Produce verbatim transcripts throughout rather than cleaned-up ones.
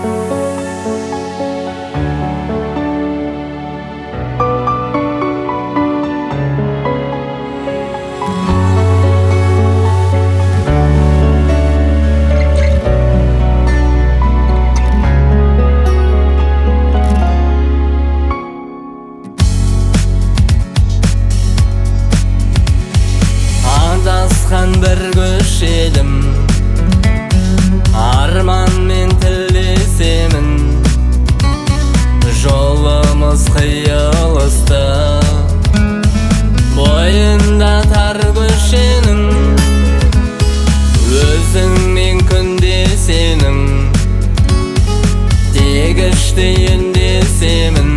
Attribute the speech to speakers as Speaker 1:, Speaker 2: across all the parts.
Speaker 1: Bir köşedim armanмен тілдесемін, жолымыз қиылысты бойында тар көшенің, өзіңмен күндесемін, тегішті ендесемін,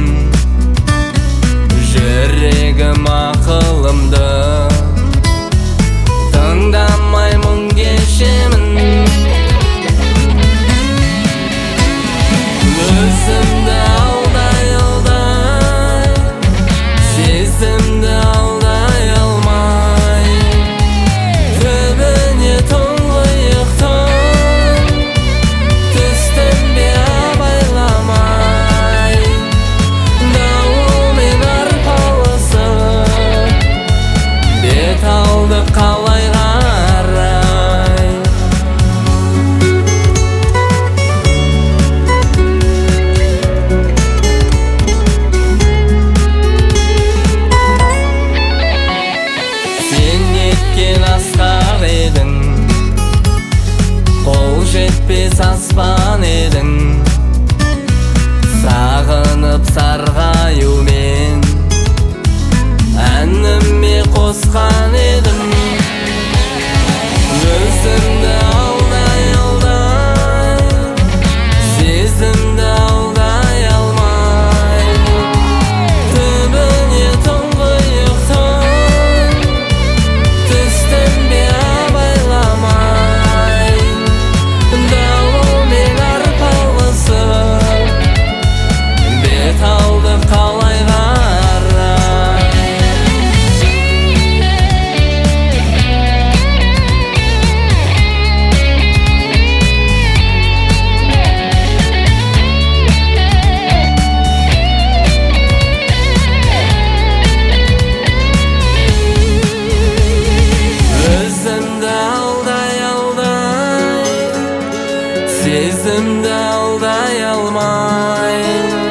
Speaker 1: жүрегім ақылымды тыңдамай мұң кешемін. Өзімді алдай алдай, сезімді алдай алмай, түбіне тұңғиықтың түстім бе абайламай, дауылмен арпалысып бет алды қалай қарай. Сен неткен асқақ едің, қол жетпес аспан едің, сағынып сарғаюмен әніме қосқан едім. Өзімді алдай алдай, сезімді алдай алмай, түбіне тұңғиықтың түстім бе абайламай, дауылмен арпалысып бет алды қалай қарай. Өзімді алдай алдай, сезімді алдай алмай,